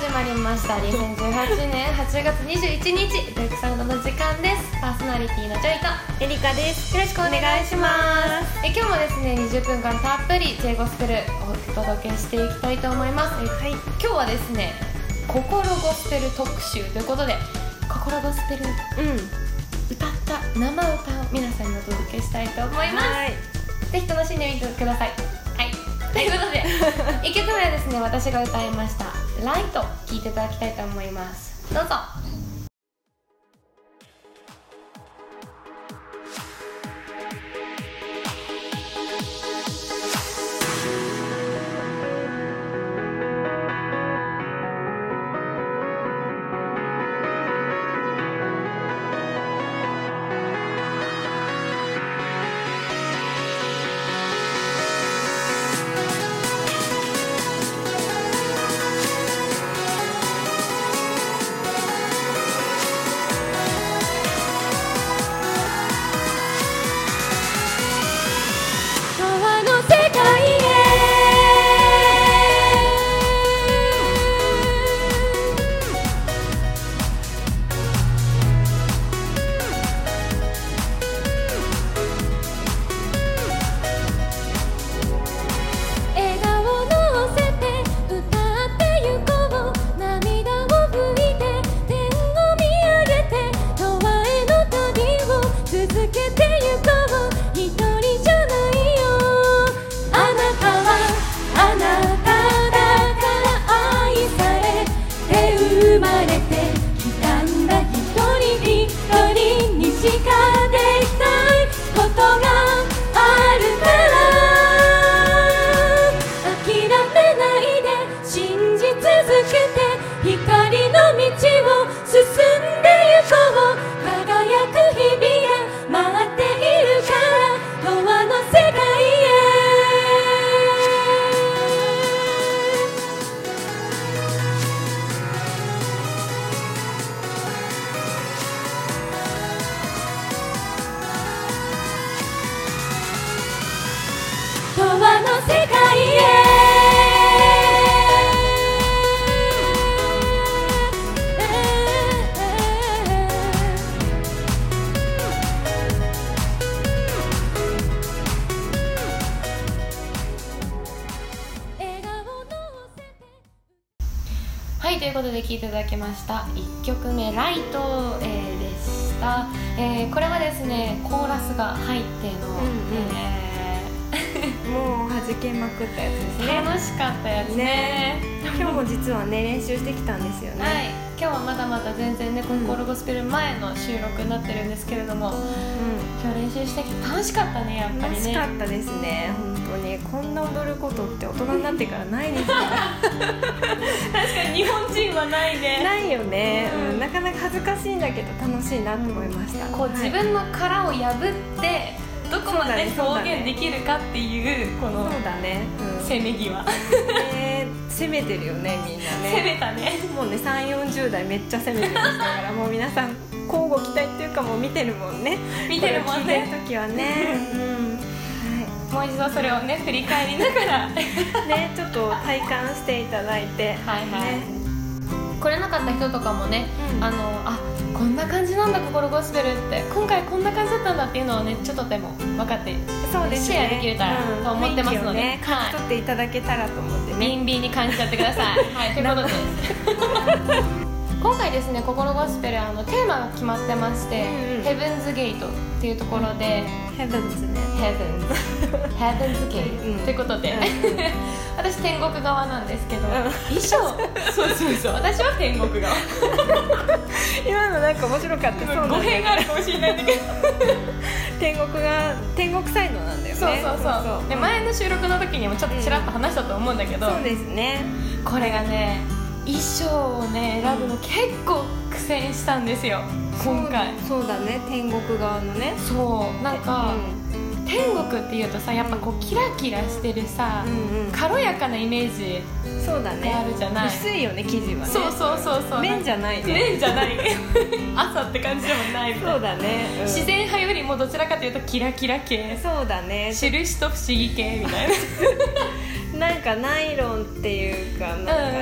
まりました2018年8月21日ベックサウンドの時間です。パーソナリティのジョイとエリカです。 よろしくお願いします。今日もですね20分間たっぷり J ゴスペルをお届けしていきたいと思います。はい、今日はですね心ゴスペル特集ということで、心ゴスペル、歌った生歌を皆さんにお届けしたいと思います。ぜひ楽しんでみてください。ということで1曲目はですね、私が歌いましたライト、聴いていただきたいと思います。どうぞ。はい、ということで聴いていただきました1曲目ライト、でした。これはですねコーラスが入っての、 もう弾けまくったやつですね。 楽しかったやつね。 今日も実はね練習してきたんですよね。 はい、今日はまだまだ全然ね心ゴスペル前の収録になってるんですけれども、今日練習してきて楽しかったね。やっぱりね楽しかったですね。本当にこんな踊ることって大人になってからないですから確かに日本人はないね。 ないよね、なかなか恥ずかしいんだけど楽しいなと思いました。 こう、自分の殻を破ってどこまで表現できるかっていうこのそうだね、 せめぎは攻めてるよねみんなね。 攻めたね。 もうね 3,40 代めっちゃ攻めてましたからもう皆さん交互期待っていうかもう見てるもんね。 見てるもんね。 聞いてる時はねもう一度それをね振り返りながらねちょっと体感していただいて、 来れなかった人とかもね、こんな感じなんだ心ゴスペルって、今回こんな感じだったんだっていうのをねちょっとでも分かって、 そうですね、 シェアできれたらと思ってますので、 感じ取っていただけたらと思ってね、 ビンビンに感じちゃってください。はい、ということで今回ですね心ゴスペルテーマが決まってまして、ヘブンズゲートっていうところで、 ヘブンズね、 ヘブンズゲートということで、私天国側なんですけど、衣装そう私は天国側今のなんか面白かった。そう語弊があるかもしれないんだけど天国サイドなんだよね。 そうで、前の収録の時にもちょっとちらっと話したと思うんだけど、 そうですね、 これがね衣装をね選ぶの結構苦戦したんですよ今回。 そうだね、天国側のね。 そうなんか、天国っていうとさやっぱこうキラキラしてるさ、軽やかなイメージそうだね、 があるじゃない。 薄いよね生地はね。 そう綿じゃないね。 綿じゃない朝って感じでもないみたいな。 そうだね、 自然派よりもどちらかというとキラキラ系、 そうだね、 印と不思議系みたいななんかナイロンっていうかなんか、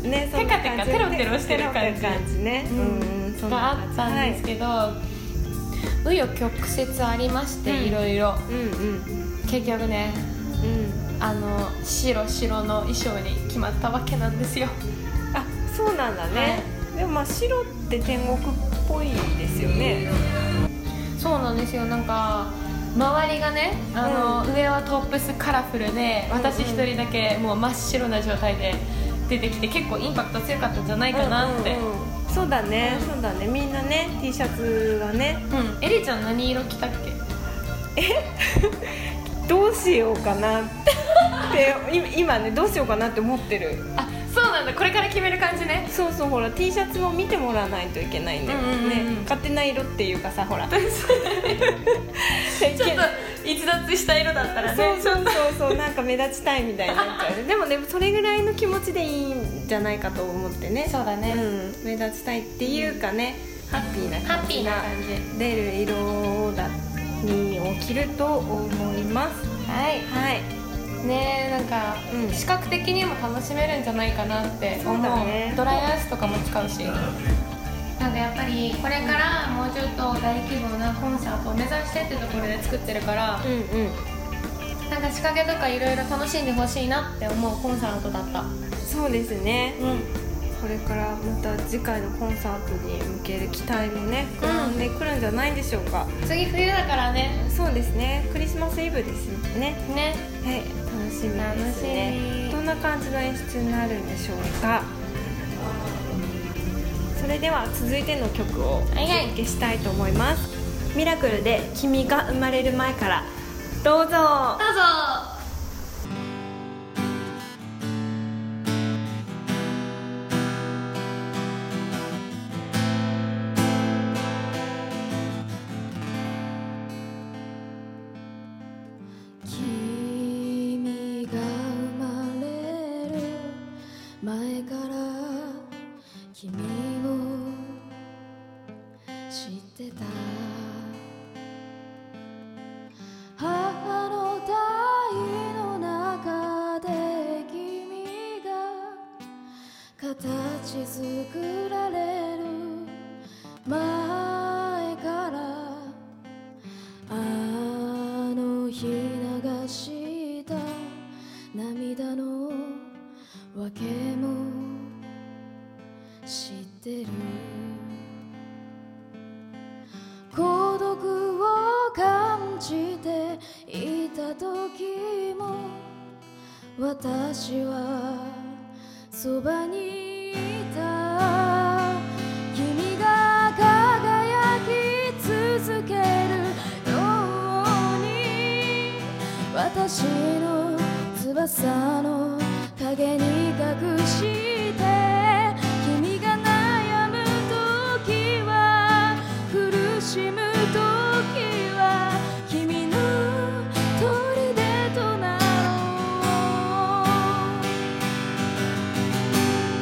ね、そんな感じテカテカテロテロしてる感じテロって感じね、そんながあ感じったんですけど、紆余曲折ありまして、いろいろ結局ね、白の衣装に決まったわけなんですよ。 あ、そうなんだね、でもまあ白って天国っぽいですよね。 そうなんですよ。なんか周りがね、上はトップスカラフルで、私一人だけもう真っ白な状態で出てきて、結構インパクト強かったんじゃないかなって、 そうだね、そうだね、みんなね T シャツはね、 エリちゃん何色着たっけ？ どうしようかなって今ね、どうしようかなって思ってる。 あ、そうなんだ、これから決める感じね。 そうそう、ほら T シャツも見てもらわないといけないんだよね、勝手な色っていうかさ、ほらちょっと逸脱した色だったらね、 そうなんか目立ちたいみたいになっちゃうでもね、それぐらいの気持ちでいいんじゃないかと思ってね。 そうだね、 目立ちたいっていうかね、ハッピーな感じが出る色を着ると思います。 はいねえ、なんか、視覚的にも楽しめるんじゃないかなって思う。ドライアイスとかも使うし、なんかやっぱりこれからもうちょっと大規模なコンサートを目指してってところで作ってるから、なんか仕掛けとかいろいろ楽しんでほしいなって思うコンサートだった。 そうですね、これからまた次回のコンサートに向ける期待もね膨らんでくるんじゃないでしょうか。 次冬だからね。 そうですね、クリスマスイブですね。はい、楽しみですね。どんな感じの演出になるんでしょうか。それでは続いての曲をお届けしたいと思います。ミラクルで君が生まれる前から、どうぞ。 君が生まれる前から君を知ってた。母の胎の中で君が形作られる前から、あの日流した涙のわけも知ってる。孤独を感じていた時も、私はそばにいた。君が輝き続けるように、私の翼の影に隠して、君が悩む時は、苦しむ時は、君の砦となろう。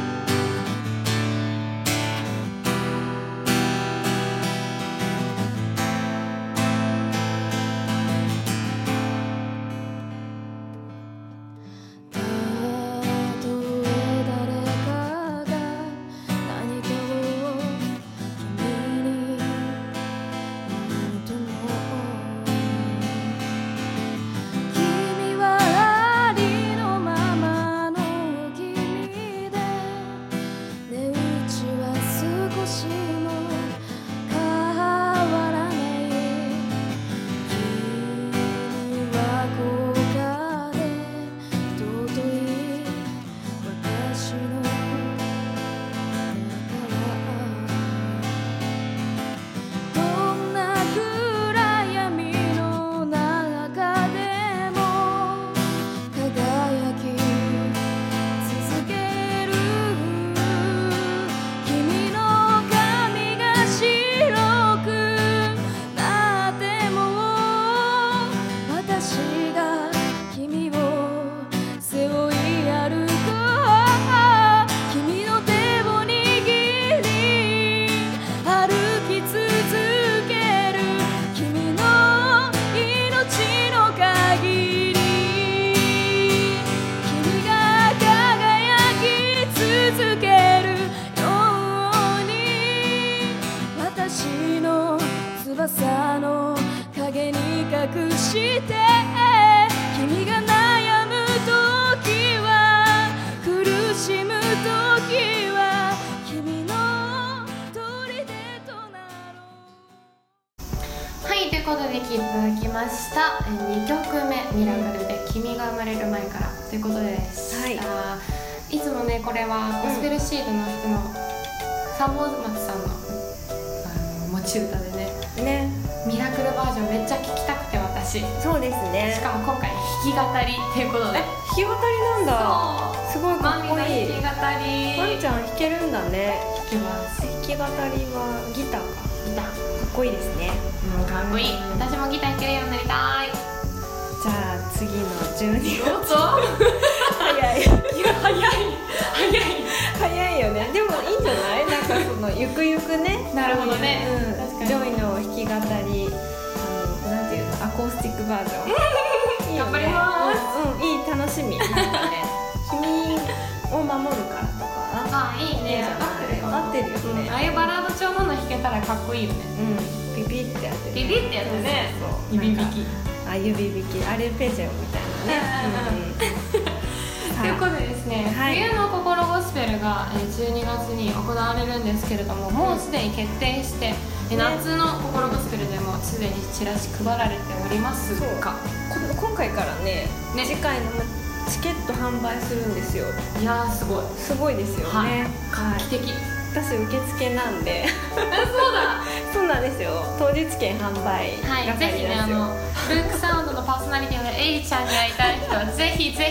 した2曲目ミラクルで君が生まれる前からということでした、いつもねこれはゴスペルシードの人の三本松さんの持ち歌でねミラクルバージョンめっちゃ聴きたくて私。 そうですね。 しかも今回弾き語りっていうことで。 弾き語りなんだ。すごいかっこいい。 弾き語り。 ワンちゃん弾けるんだね。 弾けます。 弾き語りはギターか。 ギター。かっこいいですね。 かっこいい。私もギター弾けるようになりたい。 じゃあ次の12月。 どうぞ。 早い。早いよね。でもいいんじゃない？なんかそのゆくゆくね。 なるほどね。 ジョイの弾き語り、なんていうの、アコースティックバージョン。 頑張ります。 いい、楽しみ。なんかね、君を守るからとか。 いいね。 合ってるよね。 ああいうバラード調の弾けたらかっこいいよね。 ビビってやってる。 ビビってやってね。指弾き。 指弾き、アルペジオみたいなね。 ということでですね、冬の心ゴスペルが12月に行われるんですけれども、もうすでに決定して、夏の心ゴスペルでもすでにチラシ配られておりますが、 今回からね次回のチケット販売するんですよ。 いやーすごいですよね。 画期的。 私受付なんでそうだそうなんですよ。当日券販売ぜひねルークサウンドのパーソナリティのエイちゃんに会いたい人はぜひ受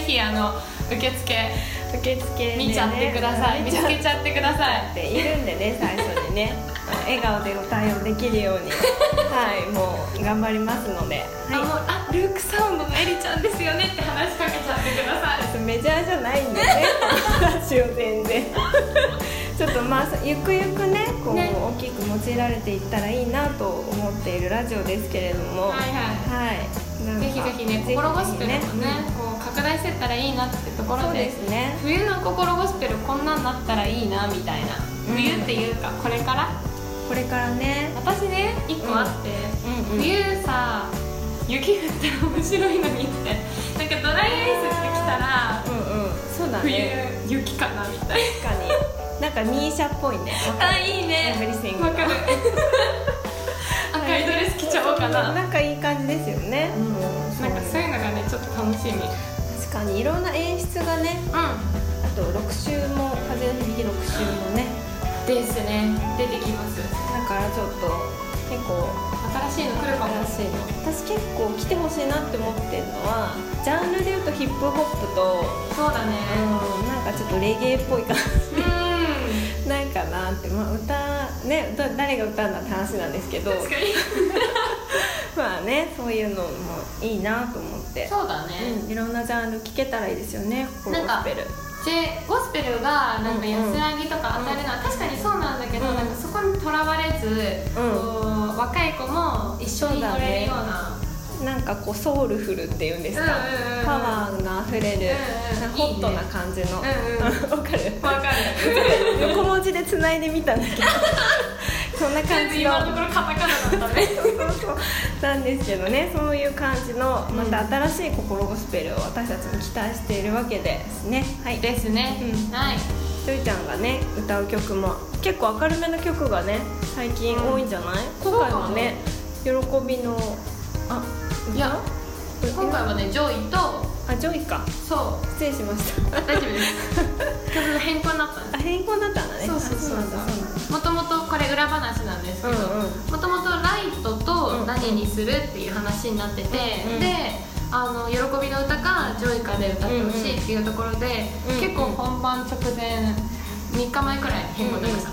付見ちゃってください。見つけちゃってくださいっているんでね、最初にね笑顔でご対応できるようにもう頑張りますので、 ルークサウンドのエリちゃんですよねって話しかけちゃってください。 メジャーじゃないんでね話を全然ちょっとゆくゆくねこう大きく用いられていったらいいなと思っているラジオですけれども、 ぜひぜひね心ゴスペルもねこう拡大していったらいいなってところで、冬の心ゴスペルこんなんなったらいいなみたいな、冬っていうかこれからね。私ね1個あって、冬さ雪降ったら面白いのにってなんかドライアイスってきたらそうだね、 冬雪かなみたいな。 確かになんかミーシャっぽいね。 いいね。わかる。赤いドレス着ちゃおうかな。 なんかいい感じですよね。 なんかそういうのがねちょっと楽しみ。 確かにいろんな演出がね。あと6週も風の響き6週もね。 ですね。出てきます。 だからちょっと結構新しいの来るかも。 私結構来てほしいなって思ってるのはジャンルでいうとヒップホップとそうだね。 なんかちょっとレゲエっぽい感じ。ないかなって、歌誰が歌うんだって話なんですけど確かにまあねそういうのもいいなと思って。 そうだね、 いろんなジャンル聴けたらいいですよね。ゴスペルゴスペルがなんか安らぎとか与えるのは確かにそうなんだけど、なんかそこにとらわれず、若い子も一緒に乗れるような、 なんかこうソウルフルっていうんですか、パワーがあふれる、ホットな感じの、わかる横文字でつないでみたんだけどそんな感じの今のところカタカナだったねそうなんですけどね、そういう感じのまた新しい心ゴスペルを私たちも期待しているわけですね。 ですね。 ジョイちゃんがね歌う曲も結構明るめの曲がね最近多いんじゃない？今回はね喜びのいや今回はねジョイとジョイか。 そう失礼しました大丈夫です曲の変更になったんです。 変更だったんだね。 そうもともとこれ裏話なんですけど、もともとライトと何にするっていう話になってて、で喜びの歌かジョイかで歌ってほしいっていうところで、結構本番直前3日前くらい変更になりました。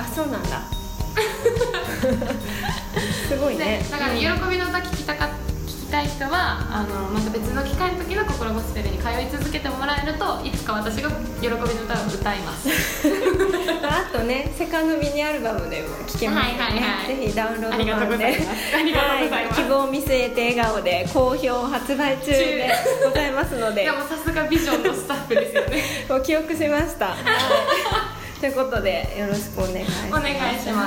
そうなんだすごいね。 だから喜びの歌聞きたい人はまた別の機会の時の心ゴスペルに通い続けてもらえるといつか私が喜びの歌を歌いますあとねセカンドミニアルバムでも聴けますので、ぜひダウンロード版でありがとうございます。 希望を見据えて笑顔で好評発売中でございますのででもさすがビジョンのスタッフですよねもう記憶しましたということでよろしくお願いします。 お願いします、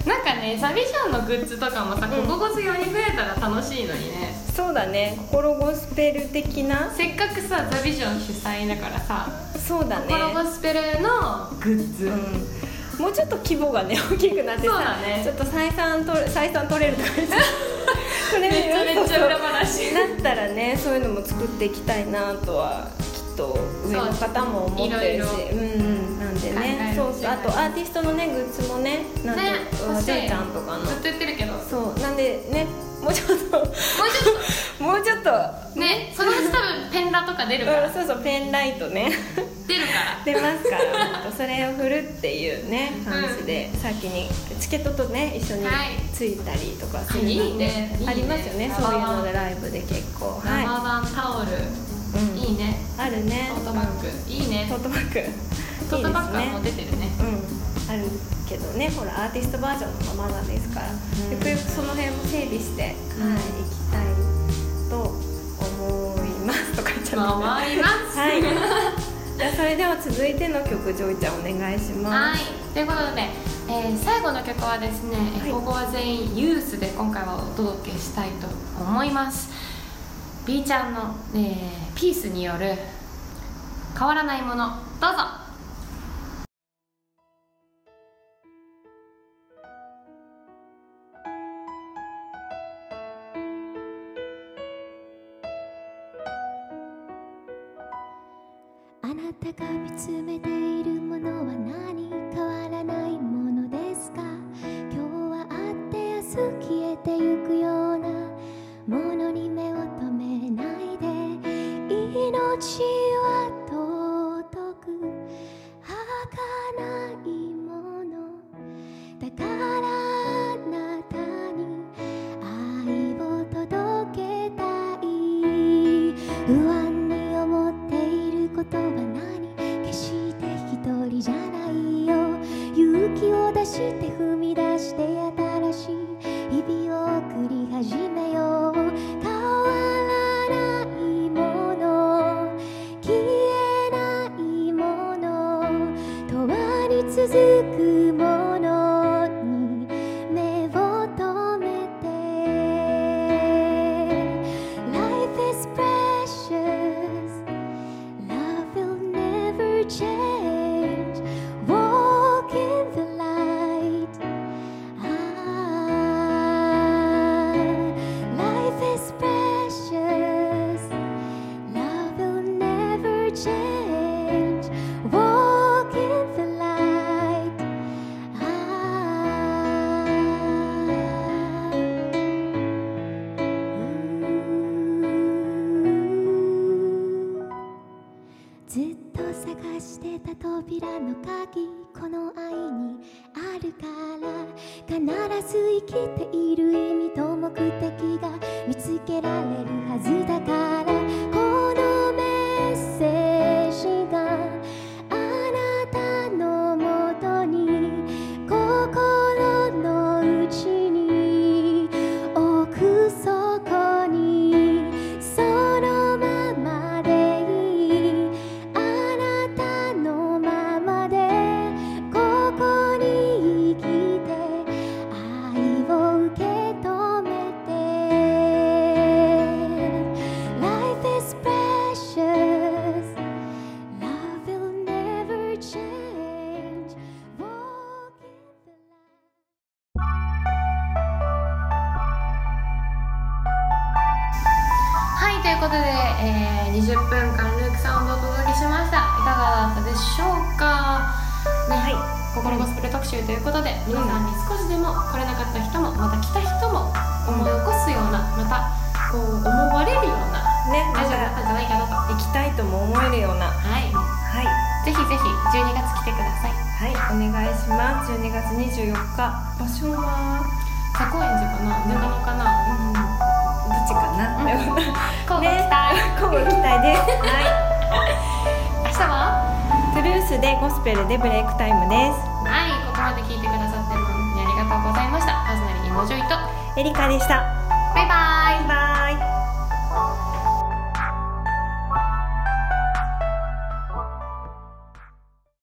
なんかねザビジョンのグッズとかもさ、ここゴス用に増えたら楽しいのにね。 そうだね、心ゴスペル的な、 せっかくさザビジョン主催だからさ、 そうだね、 心ゴスペルのグッズ、 もうちょっと規模がね大きくなってさ、ちょっと採算取れるとかこれめっちゃ裏話だったらね、そういうのも作っていきたいなとはきっと上の方も思ってるし、なんでね、そうそう、あとアーティストのねグッズもね、なんとジョイちゃんとかのずっと言ってるけど、 そうなんでね、もうちょっとね、そのうち多分ペンラとか出るから、 そうそう、ペンライトね出るから出ますから、それを振るっていうね感じで、先にチケットとね一緒についたりとかするのいいね、 ありますよね、そういうのでライブで結構生版タオル、いいね、 あるね、 トートバッグいいね、 トートバッグトートバッグはもう出てるね、 あるけどね、ほらアーティストバージョンのままなんですから、ゆくゆくその辺も整備して、いきたいと思いますとか言っちゃう、 思いますはいじゃあそれでは続いての曲、ジョイちゃんお願いします。 はい、ということで、最後の曲はですね、ここは全員ユースで今回はお届けしたいと思います。 B ちゃんの、ピースによる変わらないもの、どうぞ。 あなたが見つめているものは何？変わらないものですか？今日はあって明日消えてゆくようなものに目を留めないで、命は尊く儚いものだから、あなたに愛を届けたい。不安に思っていることは何？決して一人じゃないよ。勇気を出して踏み出して新しい日々を送り始めよう。変わらないもの、消えないもの、永遠に続くものに目を留めて。 Life is precious, love will never change. Walk in the light. Life is precious, love will never change. Walk in the light.ずっと探してた扉の鍵、この愛にあるから、必ず生きている意味と目的が見つけられるはずだから、このメッセージがあなたのもとに、心の内に奥底にそのままでいい、あなたのままでここに生きて愛を受け止めて。 Life is precious, love will never change. Walk in the light. はい、ということで、20分間ルークサウンドをお届けしました。いかがだったでしょうかね、心ゴスペル特集ということで、皆さんに少しでも来れなかった人もまた来た人も思い起こすような、またこう思われるようなね、 ラジオだったんじゃないかなと。 行きたいとも思えるような、 はい、 はいぜひぜひ12月来てください。 はい、お願いします。12月24日、場所は佐高円寺かな、中野かな、 どっちかな、 交互期待、 交互期待です。はい明日はトゥルースでゴスペルでブレイクタイムです。 はい、ここまで聞いてくださって本当にありがとうございました。パーソナリティのジョイとエリカでした。 バイバイ。 バイバイ。